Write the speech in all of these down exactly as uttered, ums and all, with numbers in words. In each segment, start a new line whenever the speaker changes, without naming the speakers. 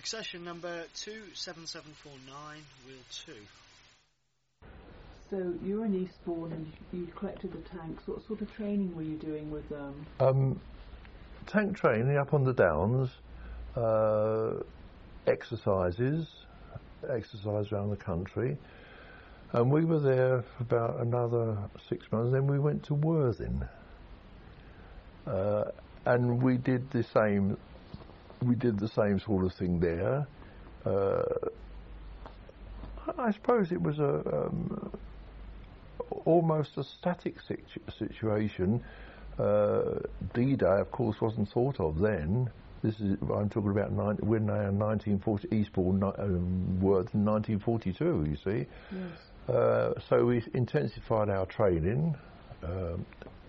Succession number two seven seven four nine, wheel two.
So you were in Eastbourne and you collected the tanks. What sort of training were you doing with them?
Um, tank training up on the downs, uh, exercises, exercise around the country. And we were there for about another six months, then we went to Worthing. Uh, and we did the same, we did the same sort of thing there. Uh, I suppose it was a um, almost a static situ situation. Uh, D-Day, of course, wasn't thought of then. This is I'm talking about. Nine, we're now in nineteen forty, Eastbourne, um, Worthing, nineteen forty-two. You see.
Yes.
Uh, so we intensified our training. Um,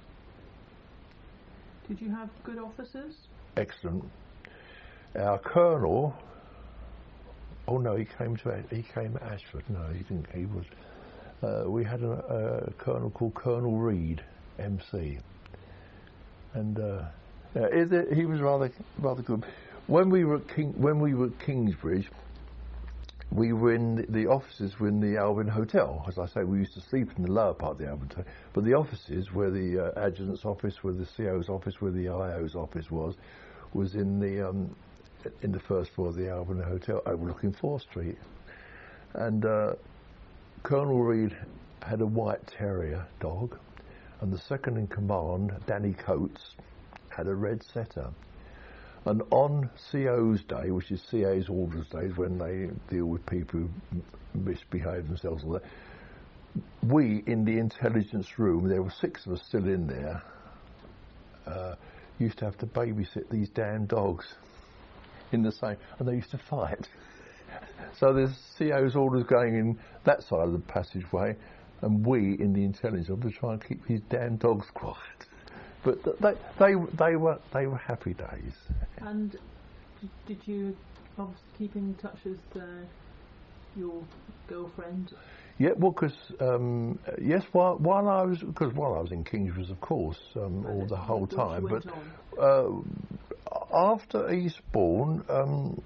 Did you have good officers?
Excellent. Our colonel. Oh no, he came to he came to Ashford. No, he didn't. He was. Uh, we had a, a colonel called Colonel Reed, M C, and uh, yeah, it, he was rather rather good. When we were at King, when we were at Kingsbridge, we were in the, the offices were in the Albion Hotel. As I say, we used to sleep in the lower part of the Albion Hotel, but the offices, where the uh, adjutant's office, where the C O's office, where the I O's office was, was in the um, in the first floor of the Albion Hotel, overlooking Fourth Street. And uh, Colonel Reed had a white terrier dog, and the second in command, Danny Coates, had a red setter. And on C O's day, which is C A's orders days, when they deal with people who misbehave themselves, all that, we in the intelligence room, there were six of us still in there, uh, used to have to babysit these damn dogs in the same, and they used to fight. So there's C O's orders going in that side of the passageway, and we in the intelligence room to try and keep these damn dogs quiet. But they they they were they were happy days.
And did you obviously keep in touch with uh, your girlfriend?
Yeah, well, because um, yes, while while I was because while I was in Kingsbridge, of course, um, all the whole time. But uh, after Eastbourne, um,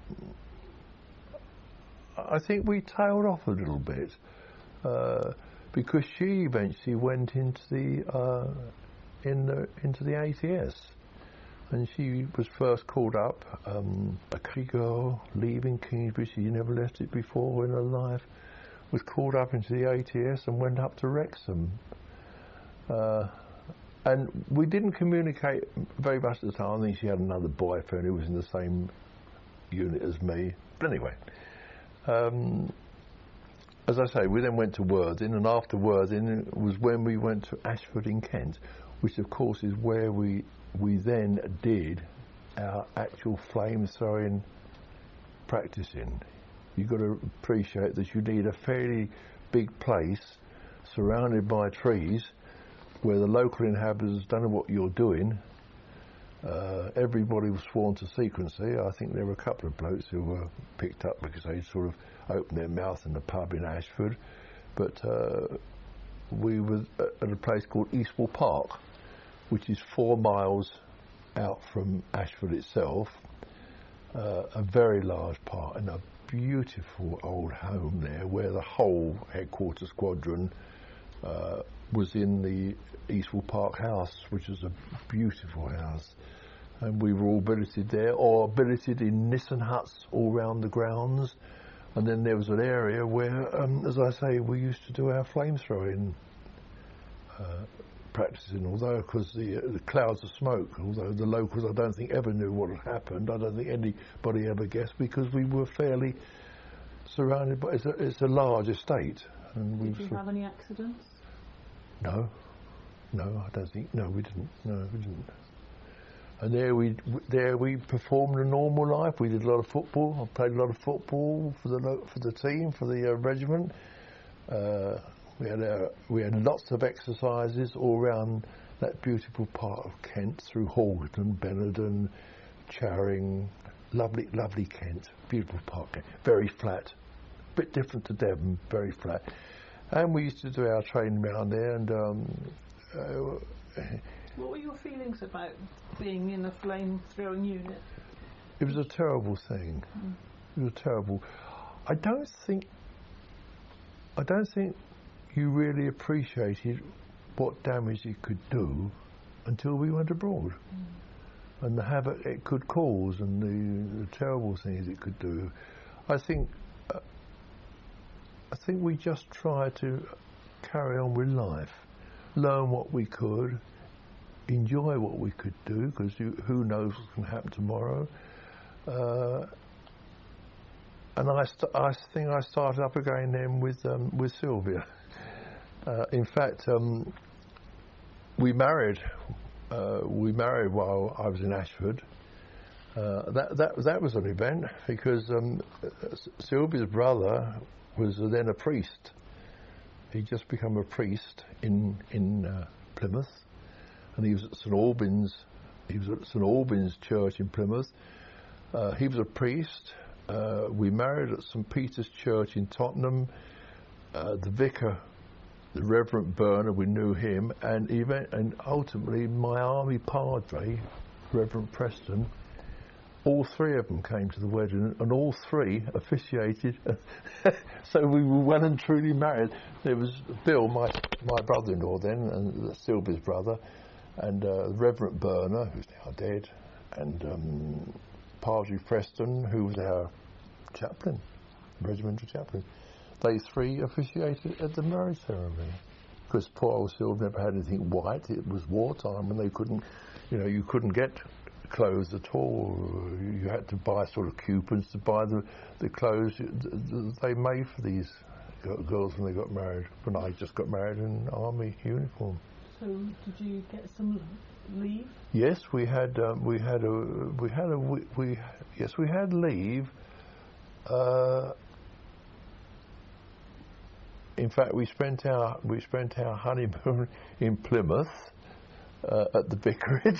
I think we tailed off a little bit uh, because she eventually went into the uh, in the into the A T S, and she was first called up. Um, a country girl leaving Kingsbridge, she never left it before in her life, was called up into the A T S and went up to Wrexham. Uh, and we didn't communicate very much at the time. I think she had another boyfriend who was in the same unit as me. But anyway, um, as I say, we then went to Worthing, and after Worthing was when we went to Ashford in Kent, which of course is where we we then did our actual flame throwing practicing. You've got to appreciate that you need a fairly big place surrounded by trees where the local inhabitants don't know what you're doing. Uh, everybody was sworn to secrecy. I think there were a couple of blokes who were picked up because they sort of opened their mouth in the pub in Ashford. But uh, we were at a place called Eastwell Park, which is four miles out from Ashford itself. Uh, a very large park and a beautiful old home there where the whole headquarter squadron uh, was in the Eastwell Park house, which was a beautiful house. And we were all billeted there, or billeted in Nissen huts all round the grounds. And then there was an area where, um, as I say, we used to do our flamethrowing uh, practicing, although because the, uh, the clouds of smoke, although the locals I don't think ever knew what had happened. I don't think anybody ever guessed because we were fairly surrounded by, it's a, it's a large estate. And
Did you have any accidents?
No, no, I don't think, no we didn't, no we didn't. And there we there we performed a normal life. We did a lot of football. I played a lot of football for the for the team, for the uh, regiment. Uh, we had uh, we had lots of exercises all around that beautiful part of Kent, through Haldon, Benenden, Charing, lovely lovely Kent, beautiful part of Kent, very flat, bit different to Devon, very flat. And we used to do our training around there. And um, uh,
what were your feelings about being in a flame throwing unit?
It was a terrible thing. Mm. it was terrible. I don't think, I don't think you really appreciated what damage it could do until we went abroad, mm. and the havoc it could cause, and the, the terrible things it could do. I think, uh, I think we just tried to carry on with life, learn what we could, enjoy what we could do, because who knows what can happen tomorrow. Uh, and I, st- I think I started up again then with um, with Sylvia. Uh, in fact, um, we married. Uh, we married while I was in Ashford. Uh, that that that was an event because um, Sylvia's brother was then a priest. He'd just become a priest in in uh, Plymouth, and he was at St Albans. He was at St Albans Church in Plymouth. Uh, he was a priest. Uh, we married at St Peter's Church in Tottenham. Uh, the vicar, the Reverend Burner, we knew him, and even and ultimately my army padre, Reverend Preston. All three of them came to the wedding, and all three officiated. So we were well and truly married. There was Bill, my my brother-in-law then, and Sylvia's brother, and uh, Reverend Burner, who's now dead, and um, Padre Preston, who was our chaplain, regimental chaplain. They three officiated at the marriage ceremony. Because poor old Sylvia never had anything white. It was wartime, and they couldn't, you know, you couldn't get clothes at all. You had to buy sort of coupons to buy the the clothes they made for these girls when they got married. When I just got married in army uniform.
So did you get some leave?
Yes, we had um, we had a we had a we, we yes we had leave. Uh, in fact, we spent our we spent our honeymoon in Plymouth uh, at the vicarage.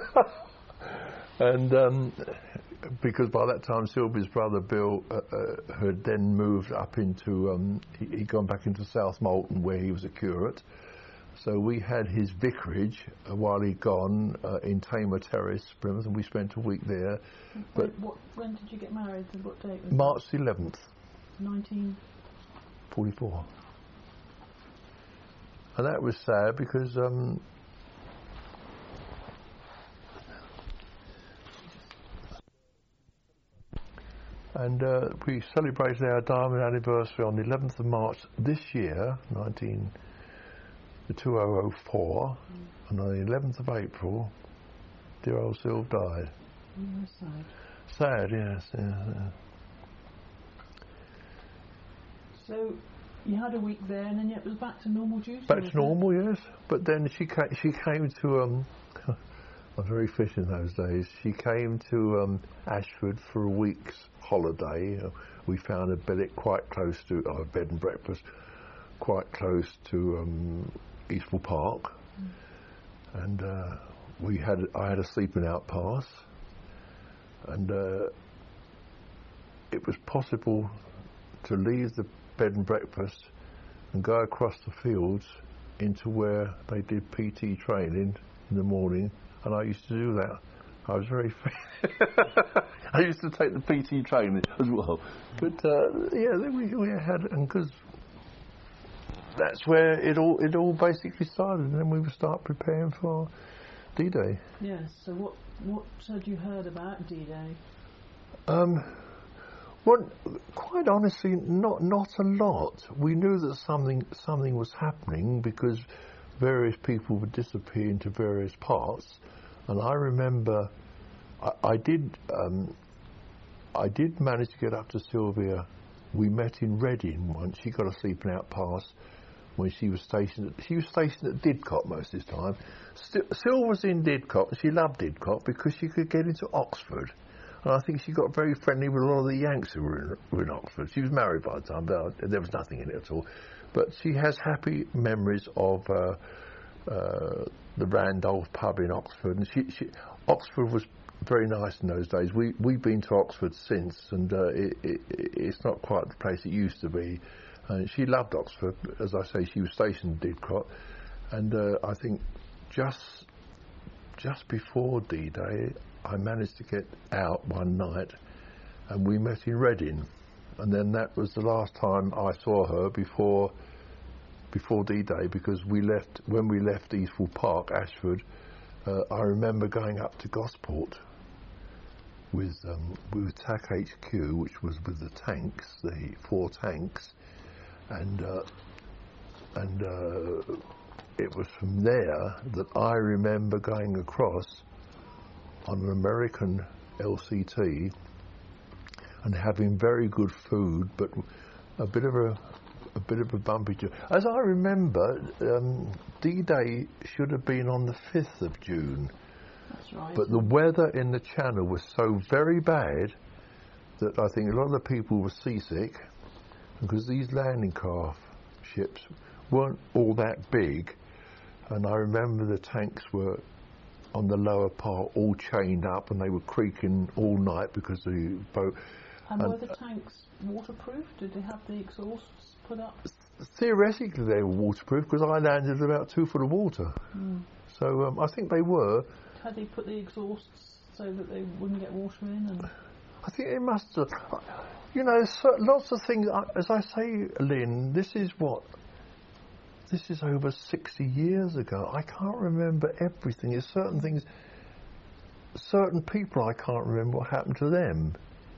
And um, because by that time Sylvia's brother Bill uh, uh, had then moved up into, um, he, he'd gone back into South Molton where he was a curate. So we had his vicarage uh, while he'd gone uh, in Tamer Terrace, Plymouth, and we spent a week there.
But when, what, when did you get married? And what date was
March the eleventh.
nineteen
forty-four. And that was sad because um, And uh, we celebrated our diamond anniversary on the eleventh of March this year, nineteen, two thousand four, mm. and on the eleventh of April, dear old Sylv died.
Mm, sad.
Sad, yes. Yeah, yeah.
So you had a week there, and then it was back to normal duty.
Back to normal, it? Yes. But then she came, she came to. Um, I was very fit in those days. She came to um, Ashford for a week's holiday. Uh, we found a bed quite close to our uh, bed and breakfast, quite close to um, Eastbourne Park, mm. and uh, we had I had a sleeping out pass, and uh, it was possible to leave the bed and breakfast and go across the fields into where they did P T training in the morning. And I used to do that. I was very I used to take the P T training as well. But uh, yeah, we, we had, and because that's where it all it all basically started. And then we would start preparing for D-Day.
Yes. So what what had you heard about D-Day?
Um, well, quite honestly, not not a lot. We knew that something something was happening because various people would disappear into various parts. And I remember, I, I did, um, I did manage to get up to Sylvia. We met in Reading once. She got a sleeping out pass when she was stationed. At, she was stationed at Didcot most of the time. Syl was in Didcot, and she loved Didcot because she could get into Oxford. And I think she got very friendly with a lot of the Yanks who were in, were in Oxford. She was married by the time, but there was nothing in it at all. But she has happy memories of Uh, Uh, the Randolph pub in Oxford, and she, she, Oxford was very nice in those days. We we've been to Oxford since, and uh, it, it, it's not quite the place it used to be. And she loved Oxford, as I say. She was stationed in Didcot, and uh, I think just just before D-Day, I managed to get out one night and we met in Reading, and then that was the last time I saw her before before D-Day, because we left when we left Eastwood Park, Ashford. Uh, I remember going up to Gosport with um, with T A C H Q, which was with the tanks, the four tanks, and uh, and uh, it was from there that I remember going across on an American L C T and having very good food, but a bit of a a bit of a bumpy journey. As I remember, um, D-Day should have been on the fifth of June.
That's right.
But the weather in the Channel was so very bad that I think a lot of the people were seasick, because these landing craft ships weren't all that big, and I remember the tanks were on the lower part all chained up, and they were creaking all night because the boat.
And,
and
were the tanks waterproof? Did they have the exhausts put up?
Theoretically they were waterproof, because I landed about two foot of water.
Mm.
So um, I think they were.
Had they put the exhausts so that they wouldn't get water in? And
I think they must have. You know, so, lots of things. As I say, Lynn, this is what. This is over sixty years ago. I can't remember everything. There's certain things, certain people I can't remember what happened to them.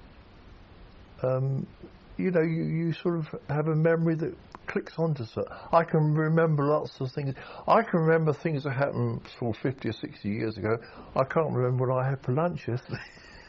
Um, you know, you, you sort of have a memory that clicks onto certain. I can remember lots of things. I can remember things that happened sort of fifty or sixty years ago. I can't remember what I had for lunch yesterday.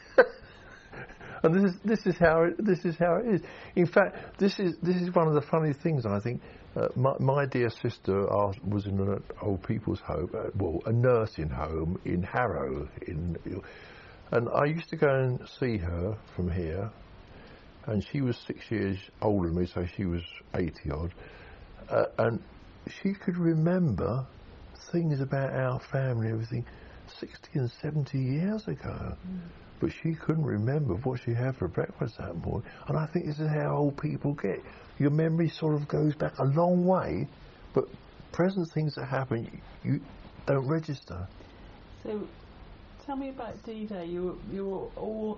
And this is this is how it, this is how it is. In fact, this is this is one of the funny things. I think uh, my, my dear sister was in an old people's home, uh, well, a nursing home in Harrow, in, and I used to go and see her from here, and she was six years older than me, so she was eighty odd, uh, and she could remember things about our family, everything, sixty and seventy years ago. Mm. But she couldn't remember what she had for breakfast that morning. And I think this is how old people get. Your memory sort of goes back a long way, but present things that happen, you, you don't register.
So, tell me about D-Day. You were, you were all...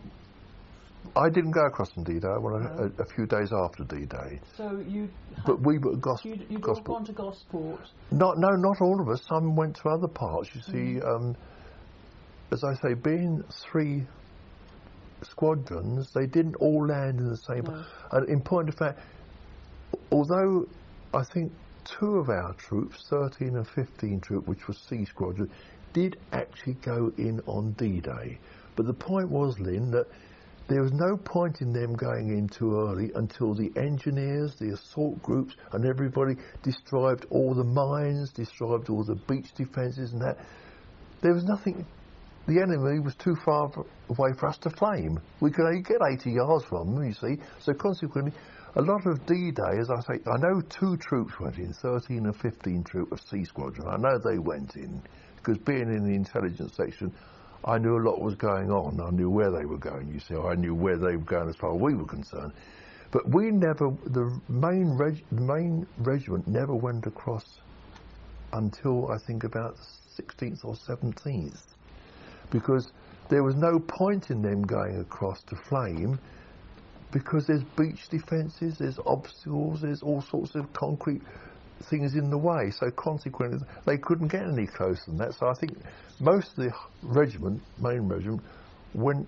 I didn't go across on D-Day. I went
no.
a, a few days after D-Day.
So you...
But we were at Gos-
You'd, you'd
Gosport.
all gone to Gosport?
Not, no, not all of us. Some went to other parts. You see, mm. um, as I say, being three... squadrons, they didn't all land in the same.
No.
And in point of fact, although I think two of our troops, thirteen and fifteen troop, which was C Squadron, did actually go in on D-Day. But the point was, Lynn, that there was no point in them going in too early until the engineers, the assault groups, and everybody destroyed all the mines, destroyed all the beach defences and that. There was nothing. The enemy was too far away for us to flame. We could only get eighty yards from them, you see. So consequently, a lot of D-Day, as I say, I know two troops went in, thirteen and fifteen troop of C Squadron. I know they went in, because being in the intelligence section, I knew a lot was going on. I knew where they were going, you see. I knew where they were going as far as we were concerned. But we never, the main, reg, the main regiment never went across until, I think, about the sixteenth or seventeenth. Because there was no point in them going across to flame, because there's beach defences, there's obstacles, there's all sorts of concrete things in the way. So consequently, they couldn't get any closer than that. So I think most of the regiment, main regiment, went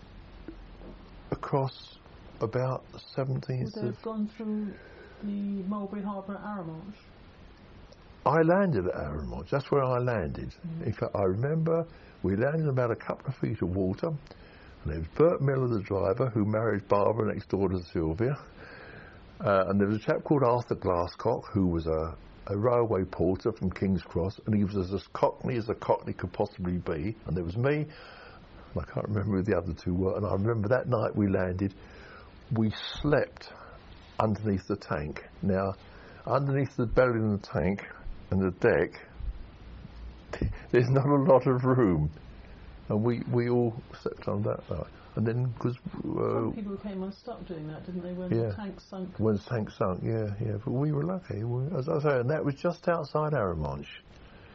across about the seventeenth.
Would they have gone through the Mulberry Harbour at Arromanch?
I landed at Arromanch. That's where I landed. Mm. In fact, I remember we landed in about a couple of feet of water, and there was Bert Miller, the driver, who married Barbara next door to Sylvia, uh, and there was a chap called Arthur Glasscock, who was a, a railway porter from King's Cross, and he was as cockney as a cockney could possibly be, and there was me, and I can't remember who the other two were, and I remember that night we landed, we slept underneath the tank. Now, underneath the belly of the tank and the deck, there's not a lot of room, and we, we all slept on that night. And then, because uh,
some people came unstuck doing that, didn't they? When
yeah,
the tank sunk.
When the tank sunk, yeah, yeah. But we were lucky, we, as I say, and that was just outside Arromanch.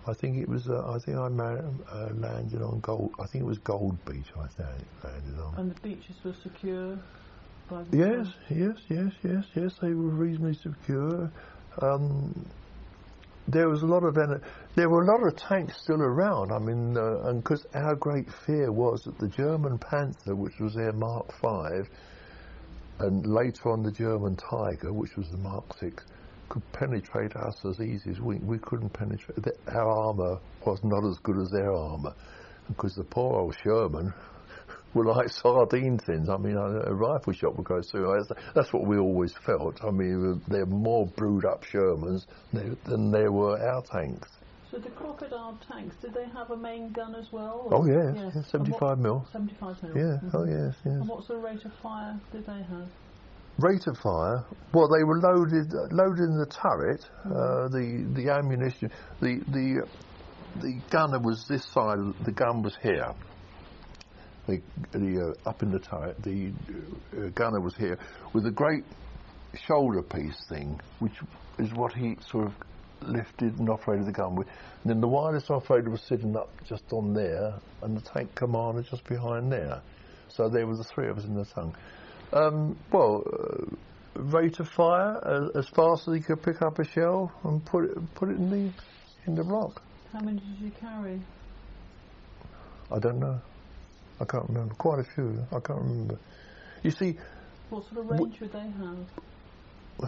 I think it was. Uh, I think I ma- uh, landed on Gold. I think it was Gold Beach. I landed, landed on.
And the beaches were secure. By the
Yes,
time?
yes, yes, yes, yes. They were reasonably secure. Um, there was a lot of en- there were a lot of tanks still around. I mean, uh, and because our great fear was that the German Panther, which was their Mark Five, and later on the German Tiger, which was the Mark Six, could penetrate us as easy as we we couldn't penetrate. The, our armour was not as good as their armour, because the poor old Sherman were like sardine tins. I mean, a, a rifle shot would go through. That's, that's what we always felt. I mean, they're more brewed up Shermans than, than there were our tanks.
So the Crocodile tanks, did they have a main gun as well?
Oh yes,
yes.
yes seventy-five mil.
seventy-five mil.
Yeah.
Mm-hmm.
Oh yes, yes.
And what sort of rate of fire did they have?
Rate of fire? Well, they were loaded, loaded in the turret. Mm-hmm. Uh, the the ammunition, the the the gunner was this side. The gun was here. The, the uh, up in the turret, the uh, gunner was here with a great shoulder piece thing, which is what he sort of lifted and operated the gun with. And then the wireless operator was sitting up just on there, and the tank commander just behind there. So there were the three of us in the tongue. Um, well, uh, rate of fire uh, as fast as he could pick up a shell and put it put it in the in the block.
How many did you carry?
I don't know. I can't remember. Quite a few. I can't remember. You see,
what sort of range would they have?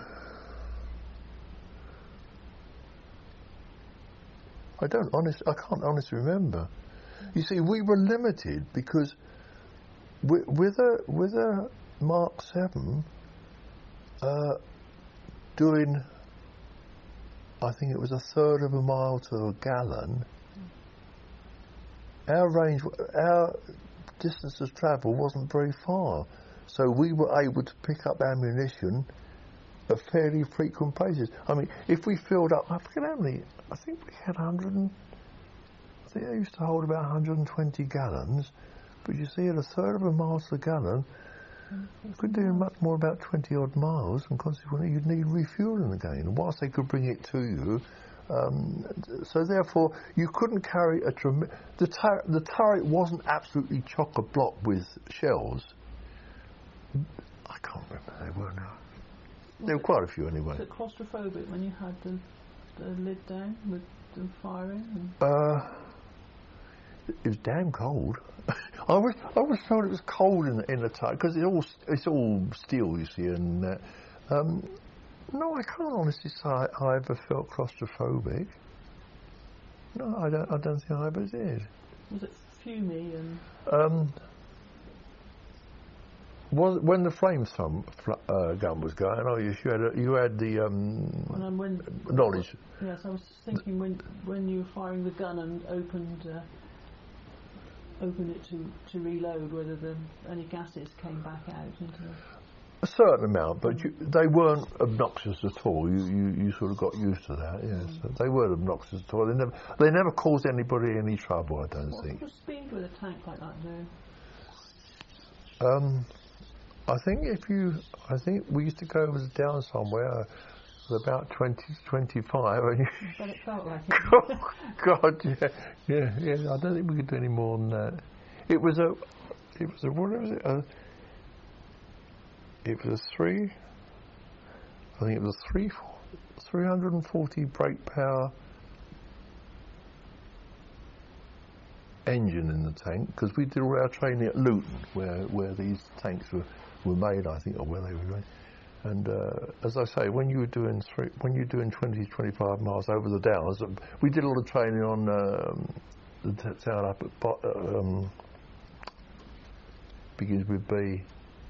I don't honest. I can't honestly remember. You see, we were limited because with, with a with a Mark Seven, uh, doing, I think it was a third of a mile to a gallon. Our range, our distance of travel wasn't very far, so we were able to pick up ammunition at fairly frequent places. I mean, if we filled up, I forget how many. I think we had one hundred. And, I think they used to hold about one hundred twenty gallons. But you see, at a third of a mile to the gallon, you could do much more, about twenty odd miles, and consequently you'd need refueling again. And whilst they could bring it to you, um, so therefore you couldn't carry a trem- the tur- the turret wasn't absolutely chock-a-block with shells. I can't remember they were now.
Was
there were quite a few anyway.
Was it claustrophobic when you had the, the lid down with the firing? And
uh, it was damn cold. I always, I always felt it was cold in the, in the turret because it's all it's all steel, you see. And uh, um, no, I can't honestly say I, I ever felt claustrophobic. No, I don't. I don't think I ever did.
Was it fumy and?
Um, was when the flame thumb fl- uh, gun was going? Oh, yes, you had a, you had the um,
when, when,
knowledge.
Yes, I was thinking when when you were firing the gun and opened. Uh, open it to, to reload, whether the, any gases came back out into
a certain amount, but you, they weren't obnoxious at all. You, you you sort of got used to that. Yes, mm. They weren't obnoxious at all. They never they never caused anybody any trouble. I don't
what
think.
What sort of speed would a tank like that do?
Um, I think if you, I think we used to go down somewhere. About twenty to twenty-five. And you
but it felt like it.
Oh, God, yeah, yeah, yeah. I don't think we could do any more than that. It was a, it was a, what was it? A, it was a three, I think it was a three, three hundred and forty brake power engine in the tank, because we did all our training at Luton, where where these tanks were, were made, I think, or where they were made. And uh, as I say, when you were doing three, when you were doing twenty, twenty-five miles over the downs, we did a lot of training on um, the t- town up at Bo- um, begins with B.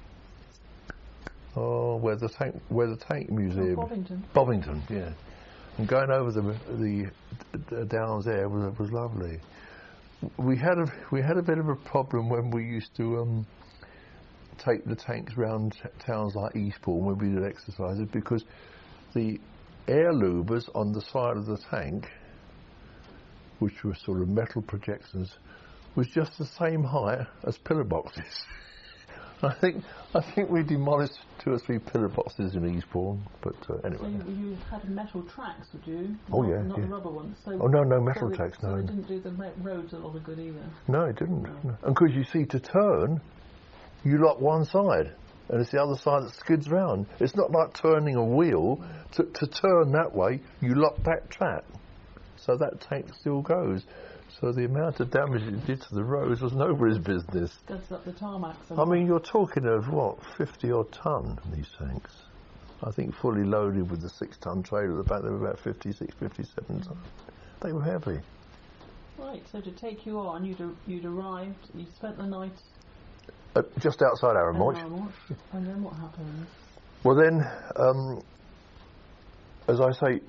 Oh, where the tank, where the tank museum.
Oh, Bovington.
Bovington, yeah. And going over the the, the downs there was was lovely. We had a we had a bit of a problem when we used to. Um, take the tanks round t- towns like Eastbourne when we did exercises, because the air louvers on the side of the tank, which were sort of metal projections, was just the same height as pillar boxes. I think I think we demolished two or three pillar boxes in Eastbourne, but uh, anyway.
So you, you had metal tracks, would you?
Oh
not,
yeah,
not
yeah.
the rubber ones. So
oh no, no metal
so
tracks.
So
No,
they didn't do the roads a lot of good either.
no, it didn't.
No.
No. And because you see, to turn, you lock one side, and it's the other side that skids round. It's not like turning a wheel. To, to turn that way, you lock that track, so that tank still goes. So the amount of damage it did to the roads was nobody's business.
Scuds up the tarmac.
I mean, you're talking of, what, fifty odd tonne, these tanks. I think fully loaded with the six tonne trailer at the back, they were about fifty-six, fifty-seven tonne. They were heavy.
Right, so to take you on, you'd, you'd arrived, you spent the night...
Uh, just outside
in
Arromoch.
Arromoch, and then what happened?
Well then, um, as I say,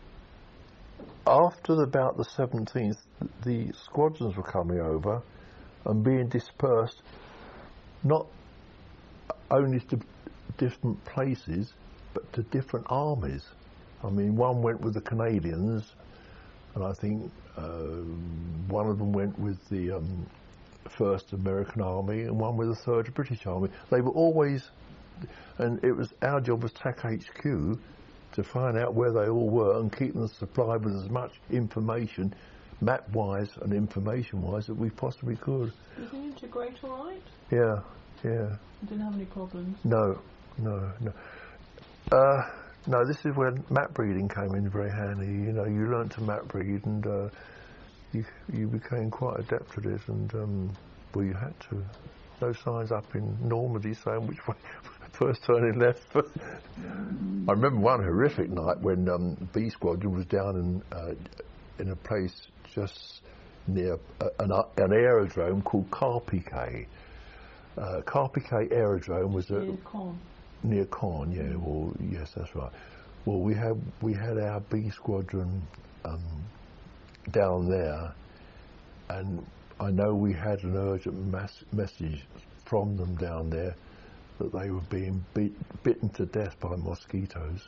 after the, about the seventeenth, the squadrons were coming over and being dispersed, not only to different places, but to different armies. I mean, one went with the Canadians, and I think uh, one of them went with the um, First American Army, and one with the Third British Army. They were always, and it was our job as TAC H Q to find out where they all were and keep them supplied with as much information, map-wise and information-wise, that we possibly could.
Did you integrate all right?
Yeah, yeah.
You didn't have any problems?
No, no, no. Uh, no, this is when map breeding came in very handy. You know, you learnt to map breed, and uh, you you became quite adept at it, and um, well, you had to. No signs up in Normandy saying which way first turning left. I remember one horrific night when um, B Squadron was down in uh, in a place just near uh, an, uh, an aerodrome called Carpiquet. Uh, Carpiquet Aerodrome was a,
near Caen.
Near Caen, yeah. Well, yes, that's right. Well, we had we had our B Squadron um, down there, and I know we had an urgent mass message from them down there that they were being beat, bitten to death by mosquitoes.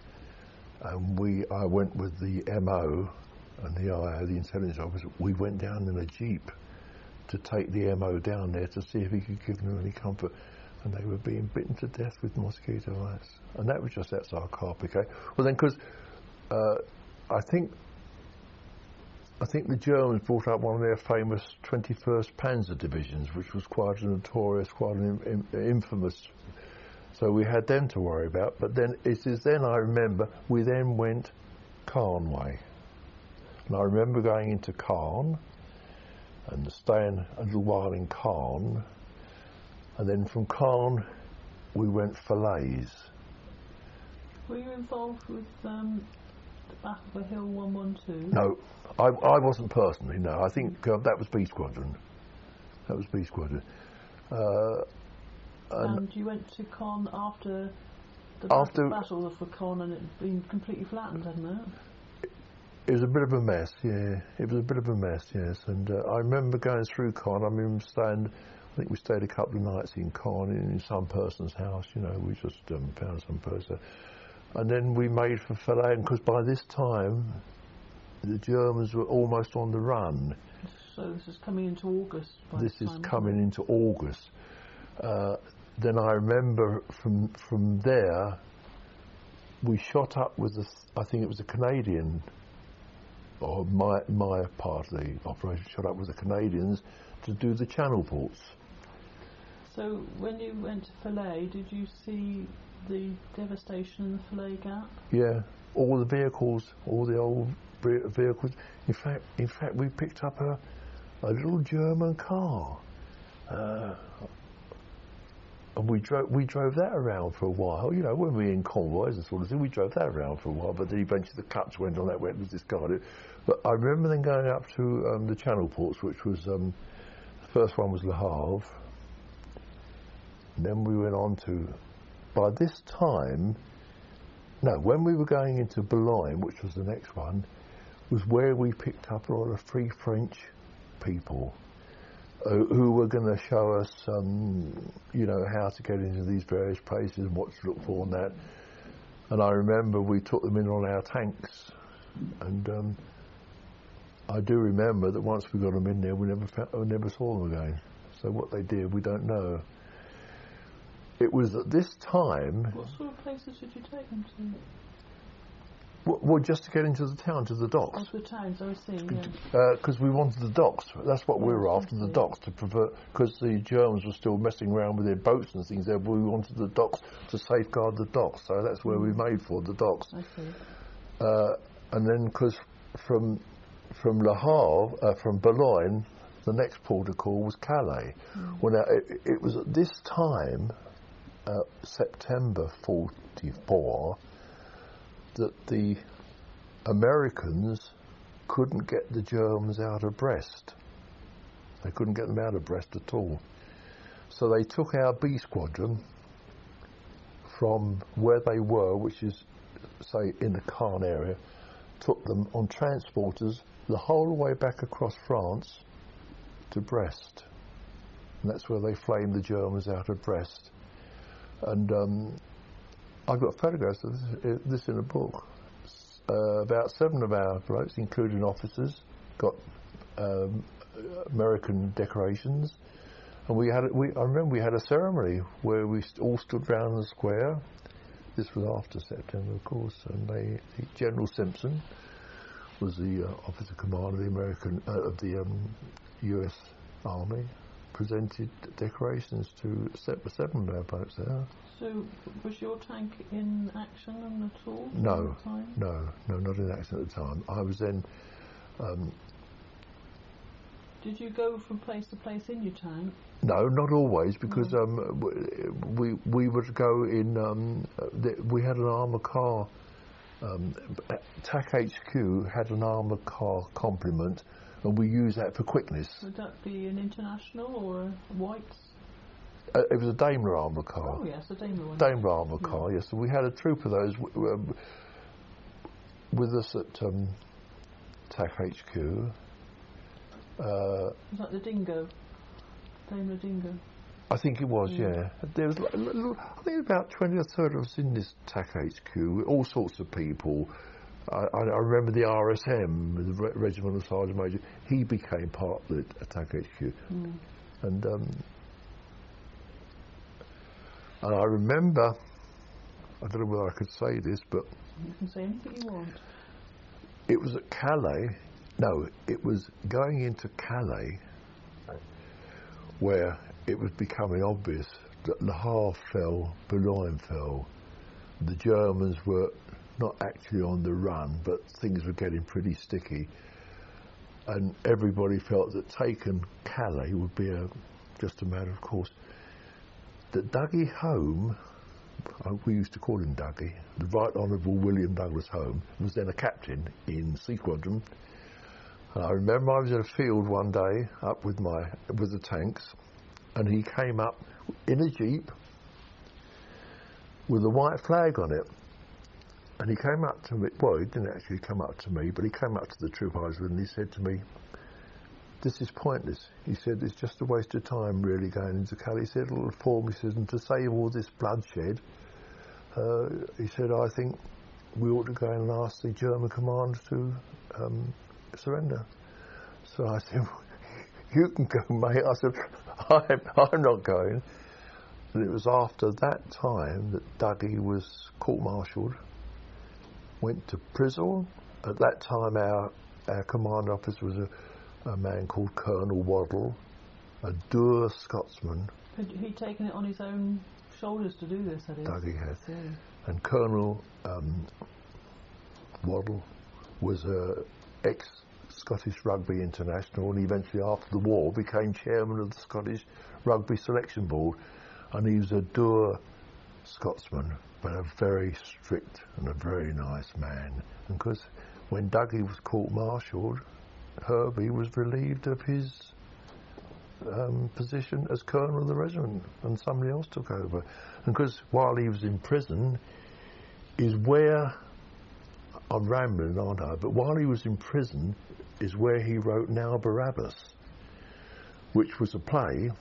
And we, I went with the M O and the I O, the intelligence officer. We went down in a jeep to take the M O down there to see if he could give them any comfort. And they were being bitten to death with mosquito bites. And that was just outside Carpiquet. Well then, because uh, I think I think the Germans brought up one of their famous twenty-first Panzer divisions, which was quite a notorious, quite an in, infamous. So we had them to worry about. But then it is then I remember we then went Caen way, and I remember going into Caen and staying a little while in Caen, and then from Caen we went Falaise.
Were you involved with um, the Battle of the Hill one one two?
No. I, I wasn't personally, no. I think uh, that was B Squadron. That was B Squadron. Uh, and,
and you went to Caen after the
after
Battle of Caen, and it had been completely flattened, hadn't it?
It was a bit of a mess, yeah. It was a bit of a mess, yes. And uh, I remember going through Caen. I remember staying, I think we stayed a couple of nights in Caen in, in some person's house, you know. We just um, found some person. And then we made for Falaise, because by this time the Germans were almost on the run.
So this is coming into August. By
This
the
is
time,
coming into August. Uh, then I remember from from there, we shot up with the, I think it was a Canadian, or my my part of the operation shot up with the Canadians to do the channel ports.
So when you went to Falaise, did you see the devastation in the Falaise Gap?
Yeah, all the vehicles, all the old vehicles. In fact, in fact, we picked up a a little German car, uh, and we drove we drove that around for a while. You know, when we were in convoys and sort of thing, we drove that around for a while. But then eventually the cuts went on, that went was discarded. But I remember then going up to um, the channel ports, which was um, the first one was Le Havre. And then we went on to. By this time, no, when we were going into Boulogne, which was the next one, was where we picked up a lot of Free French people uh, who were going to show us, um, you know, how to get into these various places and what to look for and that. And I remember we took them in on our tanks, and um, I do remember that once we got them in there, we never found, we never saw them again. So what they did, we don't know. it was at this time.
What sort of places did you take them to?
Well, well just to get into the town, to the docks.
Oh, the towns, I see, yeah.
Because uh, we wanted the docks. That's what we were
Yes,
after,
I
the
see.
docks, to prevent, because the Germans were still messing around with their boats and things there, but we wanted the docks to safeguard the docks, so that's where we made for, the docks.
I see.
Uh, and then, because from from Le Havre, uh, from Boulogne, the next port of call was Calais.
Mm.
Well, now, it, it was at this time, uh, September forty-four, that the Americans couldn't get the Germans out of Brest. They couldn't get them out of Brest at all. So they took our B squadron from where they were, which is, say, in the Caen area, took them on transporters the whole way back across France to Brest. And that's where they flamed the Germans out of Brest. And um, I've got photographs of this, this in a book. Uh, about seven of our blokes, including officers, got um, American decorations. And we had, we, I remember we had a ceremony where we st- all stood round the square. This was after September, of course, and they, General Simpson was the uh, officer commander of the American uh, of the um, U S Army, presented decorations to seven, seven of our boats there.
So, was your tank in action at all?
No,
at the time?
no, no, not in action at the time. I was then. Um,
Did you go from place to place in your tank?
No, not always, because
No.
um, we we would go in. Um, the, we had an armoured car. Um, T A C H Q had an armoured car complement, and we used that for quickness.
Would that be an International or a White's?
Uh, it was a Daimler armoured car.
Oh yes, a Daimler one.
Daimler armoured
Yeah.
car, yes. So we had a troop of those w- um, with us at um, T A C H Q. Uh,
Was that the Dingo? Daimler Dingo.
I think it was,
Yeah.
yeah. There was, like, l- l- I think about twenty or thirty of us in this T A C H Q, with all sorts of people. I, I, I remember the R S M, the Re- Regimental Sergeant Major. He became part of the T A C H Q,
Mm.
and um, and I remember. I don't know whether I could say this, but
You can say anything you want.
it was at Calais. No, it was going into Calais where it was becoming obvious that Le Havre fell, Boulogne fell. The Germans were not actually on the run, but things were getting pretty sticky. And everybody felt that taking Calais would be a, just a matter of course. That Dougie Home, uh, we used to call him Dougie, the Right Honourable William Douglas Home, was then a captain in C Squadron. And I remember I was in a field one day up with my with the tanks, and he came up in a jeep with a white flag on it. And he came up to me. Well, he didn't actually come up to me, but he came up to the troop I was with, and he said to me, "This is pointless." He said, "It's just a waste of time, really, going into Calais." He said, "A little form." He said, "And to save all this bloodshed," uh, he said, "I think we ought to go and ask the German command to um, surrender." So I said, "You can go, mate." I said, I'm, I'm not going. And it was after that time that Dougie was court-martialed, went to prison. At that time, our, our command officer was a, a man called Colonel Waddle, a dour Scotsman.
Had he taken it on his own shoulders to do this, had he?
Dougie had.
Yeah.
And Colonel um, Waddle was a ex-Scottish Rugby international, and eventually, after the war, became chairman of the Scottish Rugby Selection Board. And he was a dour Scotsman, but a very strict and a very nice man. And because when Dougie was court-martialed, Herbie was relieved of his um, position as colonel of the regiment, and somebody else took over. And because while he was in prison, is where, I'm rambling, aren't I? But while he was in prison is where he wrote Now Barabbas, which was a play.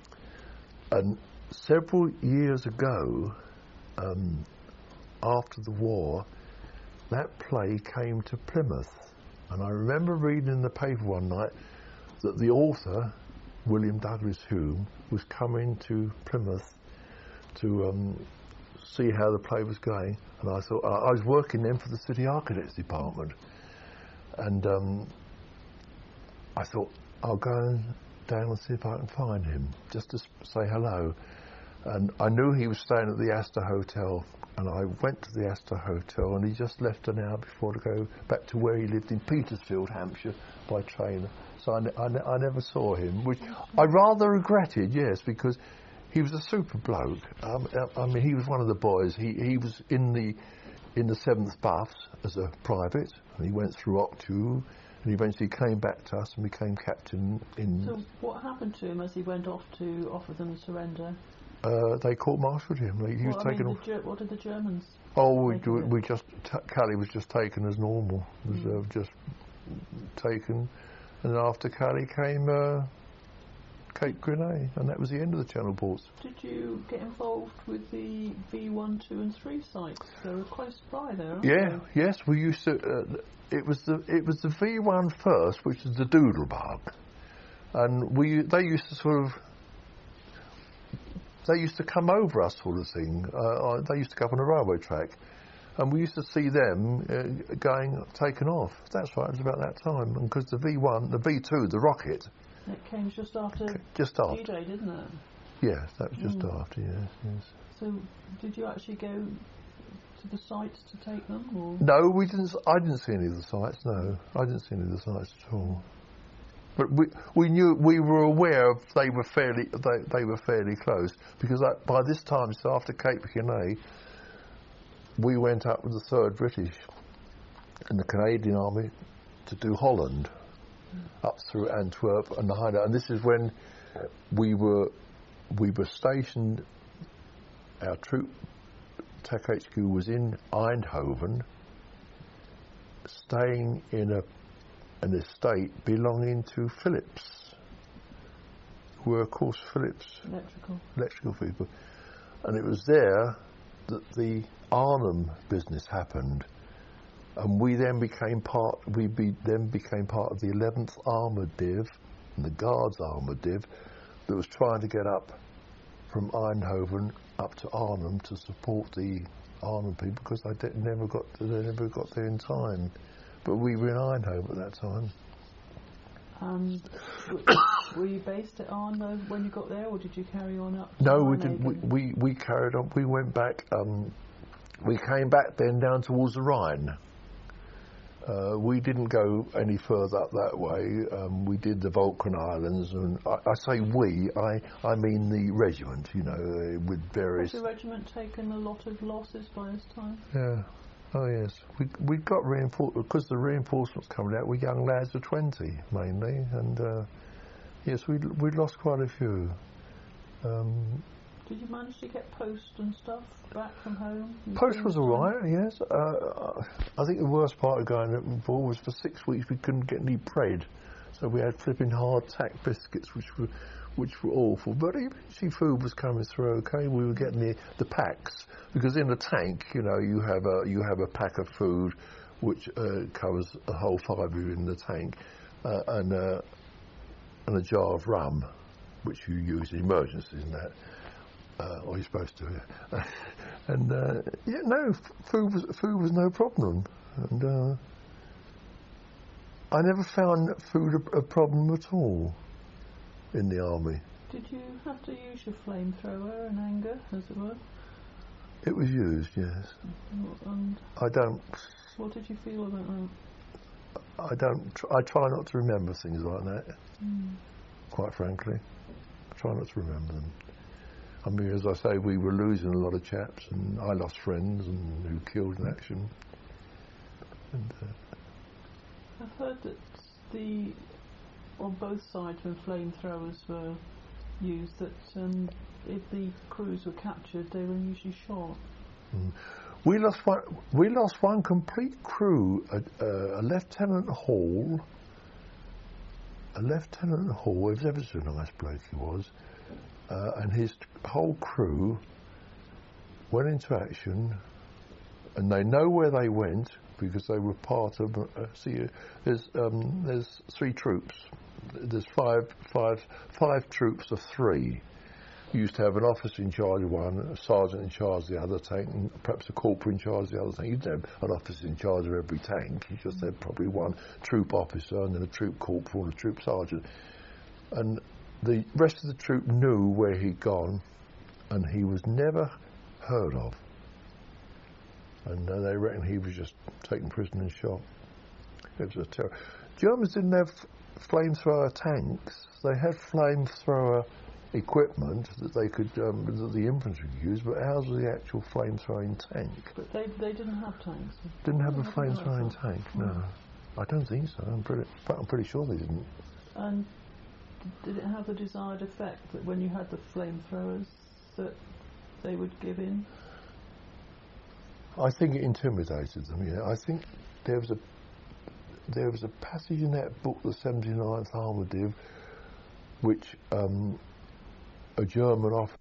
And several years ago, um, after the war, that play came to Plymouth. And I remember reading in the paper one night that the author, William Douglas Hume, was coming to Plymouth to um, see how the play was going. And I thought, I was working then for the City Architects Department. And um, I thought, I'll go down and see if I can find him, just to say hello. And I knew he was staying at the Astor Hotel, and I went to the Astor Hotel, and he just left an hour before to go back to where he lived in Petersfield, Hampshire, by train. So I, ne- I, ne- I never saw him, which I rather regretted, yes, because he was a super bloke. Um, I mean, he was one of the boys. He he was in the in the seventh Buffs as a private, and he went through Octu, and eventually came back to us and became captain in...
So what happened to him as he went off to offer them surrender?
Uh, they court-martialed him. He
well,
was
I
taken
mean,
off.
the Ger- what did the Germans...
Oh, we,
make
we,
of it?
we just... T- Calais was just taken as normal. Was
Mm.
uh, just taken. And then after Calais came uh, Cape Grenade, and that was the end of the Channel ports.
Did you get involved with the V one, two and three sites? They were close by there, aren't
Yeah,
they?
yes, we used to... Uh, it was the it was the V one first, which is the Doodlebug. And we they used to sort of... They used to come over us, sort of thing. Uh, they used to go up on a railway track, and we used to see them uh, going taken off. That's right. It was about that time, and because the V one, the V two, the rocket,
It came just after
just after.
D-Day, didn't it?
Yes, that was just
Mm.
after. Yes, yes.
So, did you actually go to the sites to take them, or
No, we didn't. I didn't see any of the sites. No, I didn't see any of the sites at all. But we we knew we were aware of they were fairly they, they were fairly close, because I, by this time, so after Cape Grenade, we went up with the third British and the Canadian Army to do Holland, up through Antwerp and the hideout. And this is when we were we were stationed. Our troop Tech H Q was in Eindhoven, staying in a an estate belonging to Philips, who were of course Philips
electrical?
electrical people. And it was there that the Arnhem business happened, and we then became part. We be, then became part of the eleventh Armoured Div, and the Guards Armoured Div, that was trying to get up from Eindhoven up to Arnhem to support the Arnhem people, because they did, never got to, they never got there in time. But we were in Eindhoven at that time.
And w- were you based at Arnhem when you got there, or did you carry on up? to
No, we didn't. We,
Nijmegen?
we we carried on. We went back. Um, we came back then down towards the Rhine. Uh, we didn't go any further up that way. Um, we did the Vulcan Islands, and I, I say we. I I mean the regiment. You know, uh, with various.
Has the regiment taken a lot of losses by this time?
Yeah. Oh yes. We we got reinforced because the reinforcements coming out were young lads of twenty mainly, and uh, yes, we we lost quite a few. Um,
Did you manage to get post and stuff back from home?
Post was all right, yes. Uh, I think the worst part of going abroad was for six weeks we couldn't get any bread, so we had flipping hard-tack biscuits, which were which were awful. But eventually food was coming through okay. We were getting the the packs, because in the tank, you know, you have a you have a pack of food which uh, covers a whole five of you in the tank, uh, and uh, and a jar of rum, which you use in emergencies and that. Uh, or you're supposed to, yeah. And uh, yeah, no, f- food was food was no problem, and uh, I never found food a, a problem at all in the army.
Did you have to use your flamethrower in anger, as it were?
It was used, yes.
And
I don't,
what did you feel about that?
I don't, tr- I try not to remember things like that.
Mm.
Quite frankly, I try not to remember them. I mean, as I say, we were losing a lot of chaps, and I lost friends and who killed in action. And, uh,
I've heard that the on both sides when flamethrowers were used, that um, if the crews were captured, they were usually shot.
mm. We lost one. We lost one complete crew. A, uh, a Lieutenant Hall. A Lieutenant Hall. He was ever so nice bloke he was. Uh, and his whole crew went into action, and they know where they went because they were part of. Uh, see, there's um, there's three troops. There's five five five troops of three, used to have an officer in charge of one, a sergeant in charge of the other tank, and perhaps a corporal in charge of the other tank. You didn't have an officer in charge of every tank. You just had probably one troop officer and then a troop corporal and a troop sergeant. And the rest of the troop knew where he'd gone, and he was never heard of. And uh, they reckon he was just taken prisoner and shot. It was a terror. Germans didn't have flamethrower tanks. They had flamethrower equipment that they could, um, that the infantry could use, but ours was the actual flame-throwing tank.
But they they didn't have tanks.
Didn't have
Oh,
a
I didn't
flame-throwing
realise that.
tank, no. I don't think so. I'm pretty, in fact, I'm pretty sure they didn't.
And did it have the desired effect that when you had the flamethrowers that they would give in?
I think it intimidated them. Yeah, I think there was a there was a passage in that book, the seventy-ninth Armour Div, which um, a German officer